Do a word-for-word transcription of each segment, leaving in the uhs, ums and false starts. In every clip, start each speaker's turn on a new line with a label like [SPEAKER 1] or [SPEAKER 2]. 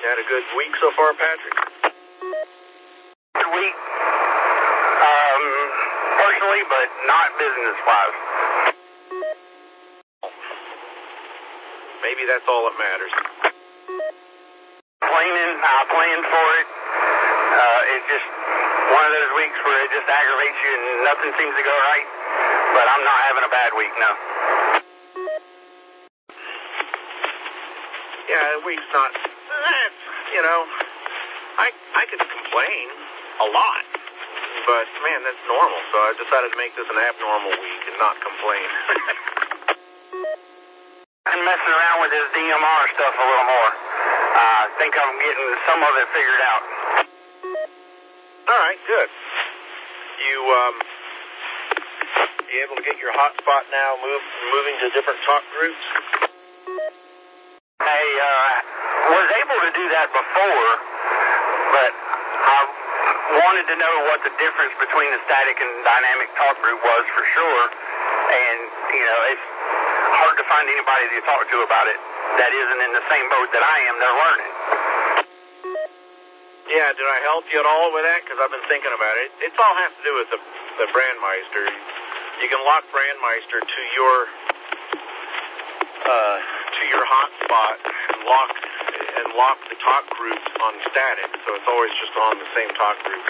[SPEAKER 1] You had a good week so far, Patrick?
[SPEAKER 2] Good week. Um, personally, but not business-wise.
[SPEAKER 1] Maybe that's all that matters.
[SPEAKER 2] Planning, I planned for it. Uh, it's just one of those weeks where it just aggravates you and nothing seems to go right. But I'm not having a bad week, no.
[SPEAKER 1] Yeah, the week's not, eh, you know, I I could complain a lot, but man, that's normal. So I decided to make this an abnormal week and not complain.
[SPEAKER 2] I'm messing around with this D M R stuff a little more. Uh, I think I'm getting some of it figured out.
[SPEAKER 1] All right, good. You um, you able to get your hotspot now move, moving to different talk groups?
[SPEAKER 2] I uh, was able to do that before, but I wanted to know what the difference between the static and dynamic talk group was for sure. And, you know, it's hard to find anybody to talk to about it that isn't in the same boat that I am. They're learning.
[SPEAKER 1] Yeah, did I help you at all with that? Because I've been thinking about it. It's all has to do with the, the Brandmeister. You can lock Brandmeister to your uh, to your hotspot and lock and lock the talk groups on static, so it's always just on the same talk group.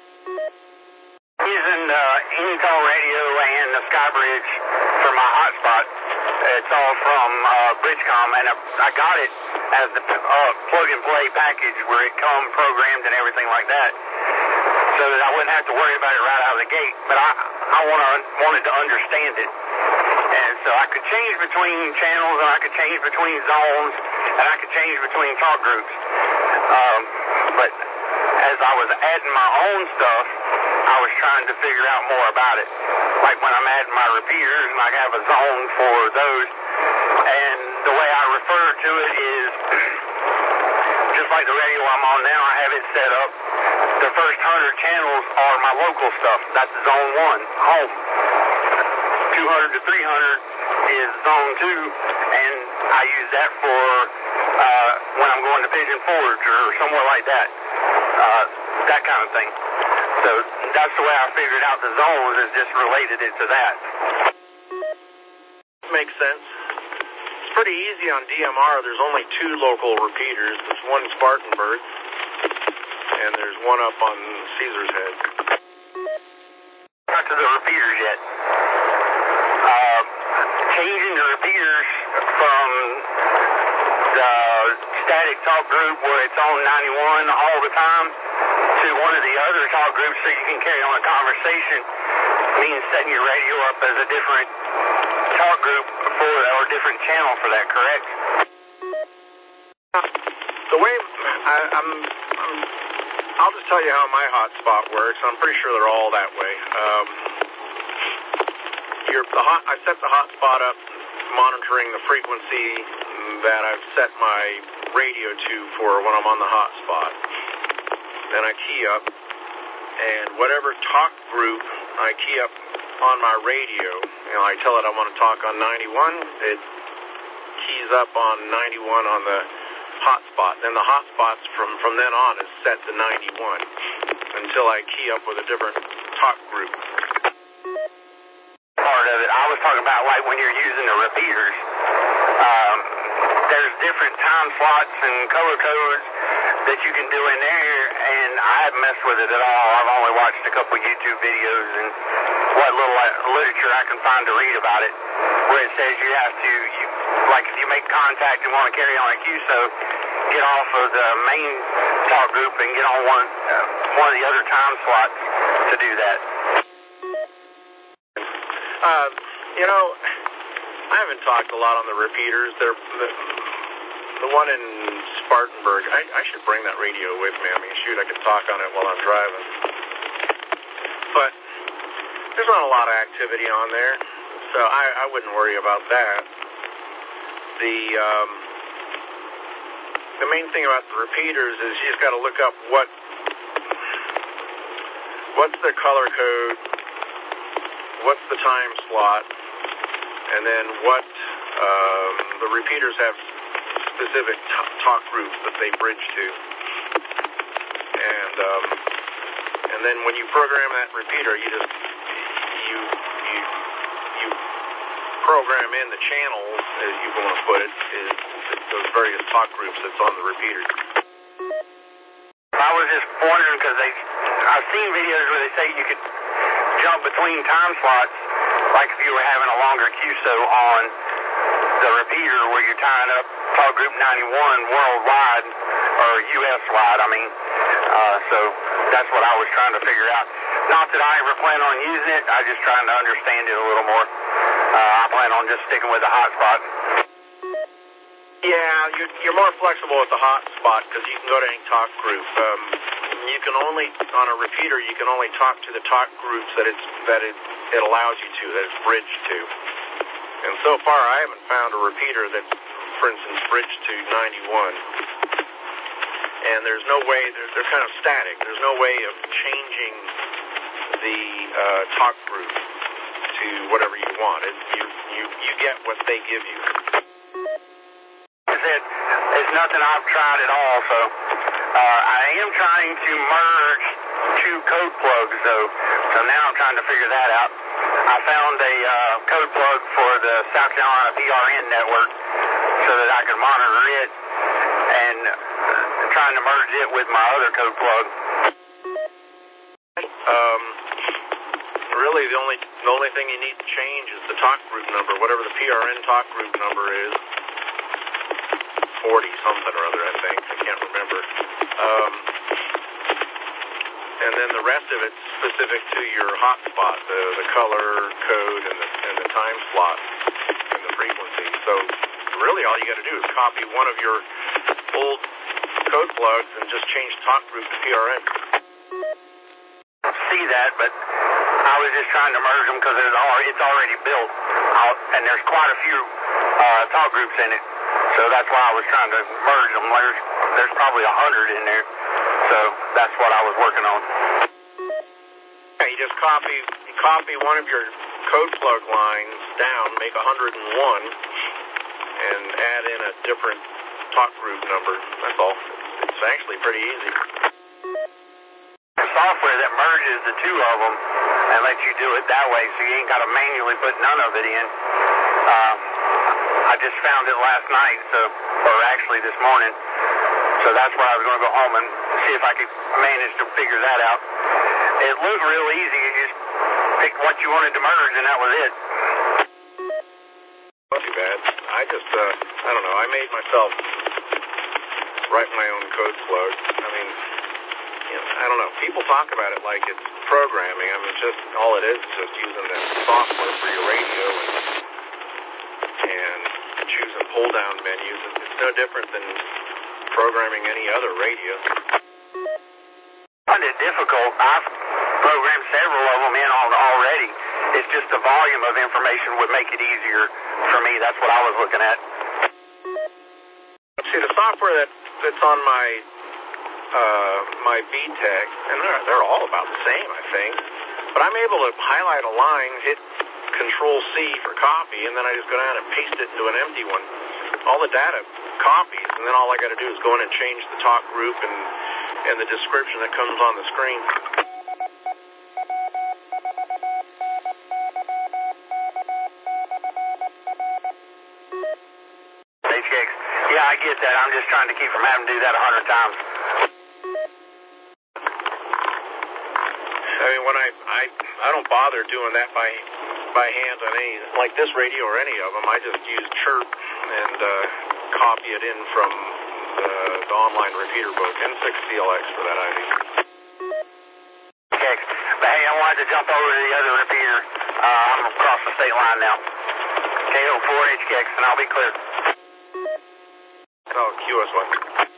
[SPEAKER 2] Using uh, Intel radio and the Skybridge for my hotspot. It's all from uh, Bridgecom, and I got it as the uh, plug-and-play package where it come programmed and everything like that, so that I wouldn't have to worry about it right out of the gate. But I, I wanna, wanted to understand it, and so I could change between channels, and I could change between zones, and I could change between talk groups. Um, but as I was adding my own stuff, I was trying to figure out more about it. Like when I'm adding my repeaters, and I have a zone for those. And the way I refer to it is, just like the radio I'm on now, I have it set up. The first one hundred channels are my local stuff. That's zone one, home. two hundred to three hundred is zone two, and I use that for uh, when I'm going to Pigeon Forge or somewhere like that. Uh, that kind of thing. So that's the way I figured out the zones, is just related it to that.
[SPEAKER 1] Makes sense. It's pretty easy on D M R. There's only two local repeaters. There's one Spartanburg, and there's one up on Caesar's Head.
[SPEAKER 2] Not to the repeaters yet. Uh, changing the repeaters from the static talk group where it's on ninety-one all the time to one of the other talk groups so you can carry on a conversation means setting your radio up as a different talk group for, or different channel for that, correct?
[SPEAKER 1] The way I, I'm, I'm, I'll just tell you how my hotspot works. I'm pretty sure they're all that way. Um, you're, the hot, I set the hotspot up monitoring the frequency that I've set my radio to for when I'm on the hotspot. Then I key up, and whatever talk group I key up on my radio, you know, I tell it I want to talk on ninety-one, it keys up on ninety-one on the hotspot. Then the hotspots from, from then on is set to ninety-one until I key up with a different talk group.
[SPEAKER 2] Part of it, I was talking about like when you're using the repeaters, um, there's different time slots and color codes that you can do in there, and I haven't messed with it at all. I've only watched a couple YouTube videos and what little literature I can find to read about it, where it says you have to, you, like if you make contact and want to carry on a Q S O, get off of the main talk group and get on one, uh, one of the other time slots to do that.
[SPEAKER 1] Uh, you know, I haven't talked a lot on the repeaters. They're the, the one in Spartanburg. I, I should bring that radio with me. I mean, shoot, I could talk on it while I'm driving. But there's not a lot of activity on there, so I, I wouldn't worry about that. The um, the main thing about the repeaters is you just got to look up what what's their color code, what's the time slot, and then what um, the repeaters have specific t- talk groups that they bridge to. And um, and then when you program that repeater, you just you you you program in the channels, as you want to put it, is those various talk groups that's on the repeater.
[SPEAKER 2] I was just wondering because they, I've seen videos where they say you could jump between time slots, like if you were having a longer Q S O on the repeater where you're tying up talk group ninety-one worldwide, or U S wide, I mean. Uh, so that's what I was trying to figure out. Not that I ever plan on using it, I'm just trying to understand it a little more. Uh, I plan on just sticking with the hotspot.
[SPEAKER 1] Yeah, you're, you're more flexible with the hotspot because you can go to any talk group. Um, you can only, on a repeater, you can only talk to the talk groups that it's that it, it allows you to, that it's bridged to. And so far, I haven't found a repeater that's, for instance, bridged to ninety-one. And there's no way, they're, they're kind of static. There's no way of changing the uh, talk group to whatever you want. It, you, you, you get what they give you.
[SPEAKER 2] I said, it's nothing I've tried at all, so uh, I am trying to merge two code plugs, though, so now I'm trying to figure that out. I found a uh, code plug for the South Carolina P R N network so that I could monitor it, and uh, trying to merge it with my other code plug.
[SPEAKER 1] Um, really, the only the only thing you need to change is the talk group number, whatever the P R N talk group number is. forty something or other, I think. I can't remember. Um, and then the rest of it's specific to your hotspot, the, the color code and the, and the time slot and the frequency. So really all you got to do is copy one of your old code plugs and just change talk group to P R N.
[SPEAKER 2] I see that, but I was just trying to merge them because it's already built out, and there's quite a few uh, talk groups in it. So that's why I was trying to merge them. There's, there's probably a hundred in there. So that's what I was working on.
[SPEAKER 1] Yeah, you just copy you copy one of your code plug lines down, make one hundred one, and add in a different talk group number. That's all. It's actually pretty easy.
[SPEAKER 2] The software that merges the two of them and lets you do it that way, so you ain't got to manually put none of it in. Um, I just found it last night, so, or actually this morning. So that's where I was going to go home and see if I could manage to figure that out. It looked real easy. You just picked what you wanted to merge, and that was it.
[SPEAKER 1] Not too bad. I just, uh, I don't know. I made myself write my own code plug. I mean, you know, I don't know. People talk about it like it's programming. I mean, just all it is is just using the software for your radio and, and choosing pull-down menus. It's no different than programming any other radio.
[SPEAKER 2] I find it difficult. I've programmed several of them in already. It's just the volume of information would make it easier for me. That's what I was looking at.
[SPEAKER 1] See, the software that, that's on my uh, my B TEC, and they're, they're all about the same, I think. But I'm able to highlight a line, hit Control C for copy, and then I just go down and paste it into an empty one. All the data copies, and then all I got to do is go in and change the talk group and, and the description that comes on the screen.
[SPEAKER 2] H X. Yeah, I get that. I'm just trying to keep from having to do that a hundred times.
[SPEAKER 1] I mean, when I, I I don't bother doing that by by hand on any, like this radio or any of them. I just use Chirp and uh, copy it in from the, the online repeater book, N six C L X for that I D.
[SPEAKER 2] Okay, but hey, I wanted to jump over to the other repeater. Uh, I'm across the state line now. K O four H K X, and I'll be clear.
[SPEAKER 1] Oh, Q S one.